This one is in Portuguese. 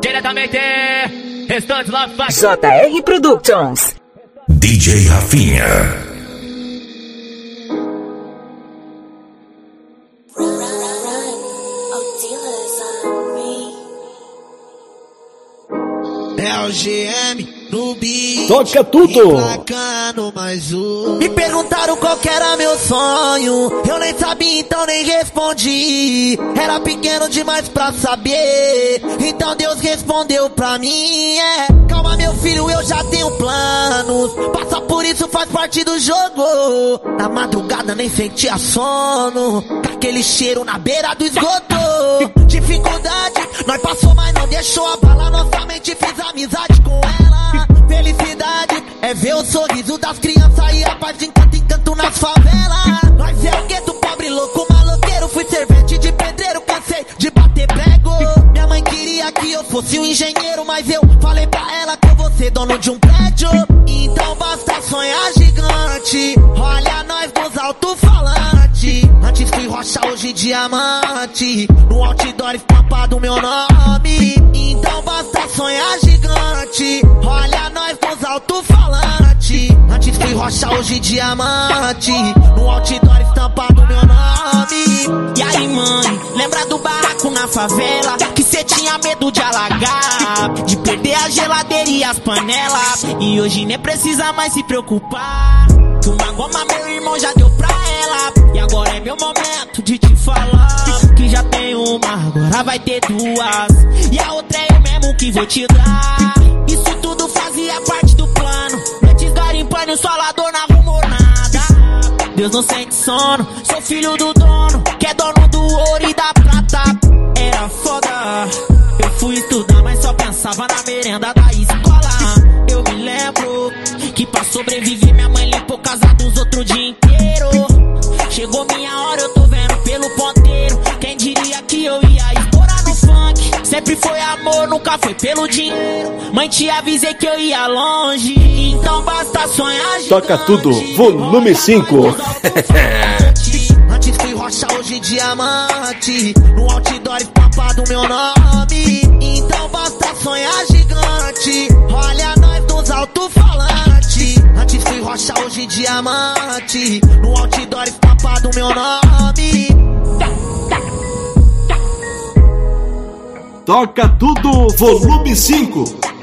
Diretamente, Restantes Love Factory. JR Productions. DJ Rafinha. É o GM no beat. Toca tudo. Me perguntaram qual que era meu sonho. Eu nem sabia, então nem respondi. Era pequeno demais pra saber. Então Deus respondeu pra mim. Calma meu filho, eu já tenho planos. Passar por isso faz parte do jogo. Na madrugada nem sentia sono. Com aquele cheiro na beira do esgoto. Dificuldade, nós passou, mas não deixou abalar nossa mente. Fiz amizade com ela. Felicidade é ver o sorriso das crianças e a paz de encanto em canto nas favelas. Nós é o gueto, pobre, louco, maloqueiro. Fui servente de pedreiro, cansei de bater prego. Minha mãe queria que eu fosse um engenheiro, mas eu falei pra ela que eu vou ser dono de um prédio. Então basta sonhar gigante. Olha nós nos alto-falantes. Antes fui rocha, hoje diamante. No outdoor estampado meu nome. Então basta sonhar gigante. Olha nós nos alto-falantes. Antes fui rocha, hoje diamante. No outdoor estampado meu nome. E aí mãe, lembra do barraco na favela? Que cê tinha medo de alagar, de perder a geladeira e as panelas. E hoje nem precisa mais se preocupar. Que uma goma meu irmão já deu pra ela. E agora é meu momento de te falar. Que já tem uma, agora vai ter duas. E a outra é eu mesmo que vou te dar. Isso tudo fazia parte do plano. Antes garimpando e o solador não arrumou nada. Deus não sente sono, sou filho do dono, que é dono do ouro e da prata. Era foda, eu fui estudar, mas só pensava na merenda da escola. Eu me lembro que pra sobreviver minha mãe limpou casa dos outros o dia inteiro. Chegou minha hora, eu tô vendo pelo ponteiro. Quem diria que eu ia estourar no funk? Sempre foi amor, nunca foi pelo dinheiro. Mãe, te avisei que eu ia longe. Então basta sonhar gigante. Toca tudo, volume 5. Antes fui rocha, hoje diamante. No outdoor estampado meu nome. Então basta sonhar gigante. Olha nós nos alto-falantes. Antes fui rocha, hoje diamante. No outdoor estampado meu nome. Toca tudo, volume 5.